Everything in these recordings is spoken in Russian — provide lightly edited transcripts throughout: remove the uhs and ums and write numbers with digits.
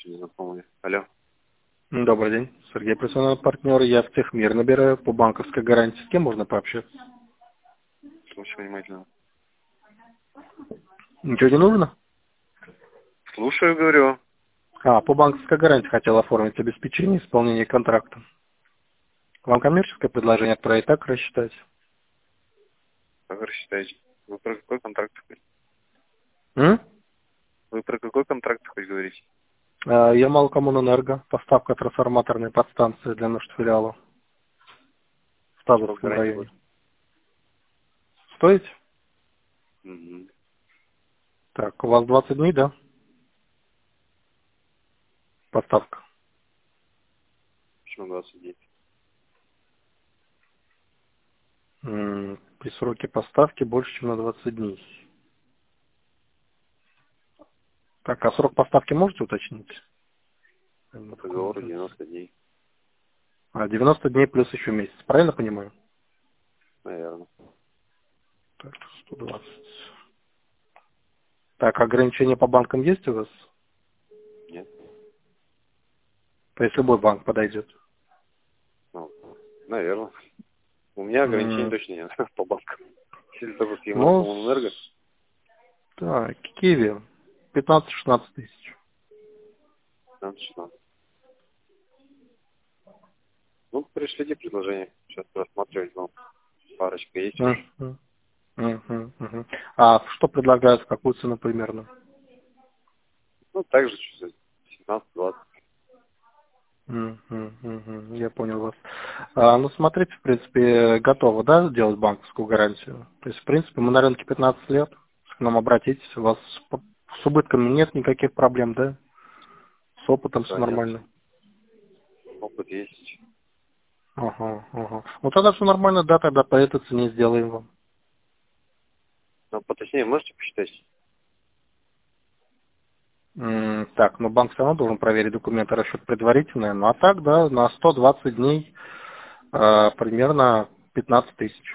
незнакомый. Алло. Добрый день. Сергей, профессиональный партнер. Я в Техмир набираю по банковской гарантии. С кем можно пообщаться? Слушаю внимательно. Ничего не нужно? Слушаю, говорю. По банковской гарантии хотел оформить обеспечение исполнения контракта. Вам коммерческое предложение отправить, так рассчитать? Как вы рассчитаете? Вы про какой контракт хоть? М? Вы про какой контракт хоть говорите? Ямал-Коммунэнерго. Поставка трансформаторной подстанции для нашего филиала в Сколько Тазовском гарантии районе. будет? Стоит? Угу. Так, у вас 20 дней, да? Поставка. Почему 20 дней? При сроке поставки больше, чем на 20 дней. Так, а срок поставки можете уточнить? По договору 90 дней. 90 дней плюс еще месяц. Правильно понимаю? Наверное. Так, 120. Так, ограничения по банкам есть у вас? Нет? То есть любой банк подойдет? Ну, наверное. У меня ограничений М, точно нет по банкам. Если только с Ну, Ямал-Коммунэнерго. так, Киви 15-16 тысяч. 15-16. Ну, пришлите предложение. Сейчас просматривать вам. Парочка есть уже. Мгм, мгм. А что предлагают, какую цену примерно? Ну, также что-то 17-20. Я понял вас. Ну, смотрите, в принципе, готово, да, делать банковскую гарантию? То есть, в принципе, мы на рынке 15 лет. К нам обратитесь, у вас с убытками нет никаких проблем, да? С опытом все Да, нет. нормально? Опыт есть. Ага. Ну, тогда все нормально, да, тогда по этой цене сделаем вам. Но поточнее можете посчитать? Так, ну банк все равно должен проверить документы, расчет предварительный. Ну а так, да, на 120 дней примерно 15 тысяч.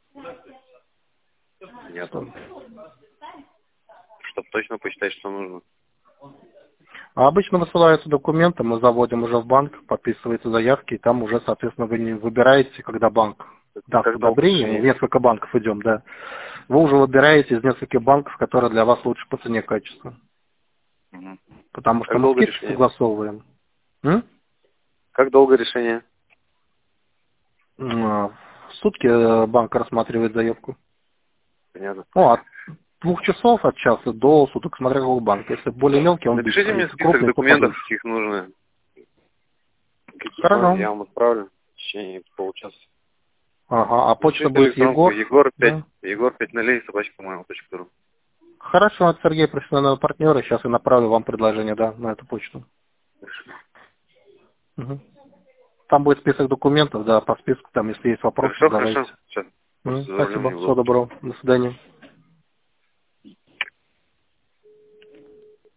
Понятно. Что? Чтобы точно посчитать, что нужно. А обычно высылаются документы, мы заводим уже в банк, подписываются заявки, и там уже, соответственно, вы не выбираете, когда банк даст Как долго одобрение, мы в решение? несколько банков идем, да. Вы уже выбираете из нескольких банков, которые для вас лучше по цене и качеству. Угу. А Потому что как мы долго скидки решение? согласовываем. М? Как долго решение? В сутки банк рассматривает заявку. Понятно. Ну, от 2 часов от часа до суток, смотря какой банк. Если более мелкий, он Напишите быстро. мне Если список крупный, то документов, подольше. каких нужно. Каких вам, Хорошо. я вам отправлю в течение получаса. Ага. А почта Пришлите будет электронку Егор? Егор 5, Да. Егор 5 собачка.mail.ru. Хорошо, от Сергея, профессионального партнера. Сейчас я направлю вам предложение, да, на эту почту. Мгм. Там будет список документов, да, по списку, там, если есть вопросы, Хорошо, задавайте. хорошо. Сейчас. Просто за рулем Спасибо. Всего неудобно. доброго. До свидания.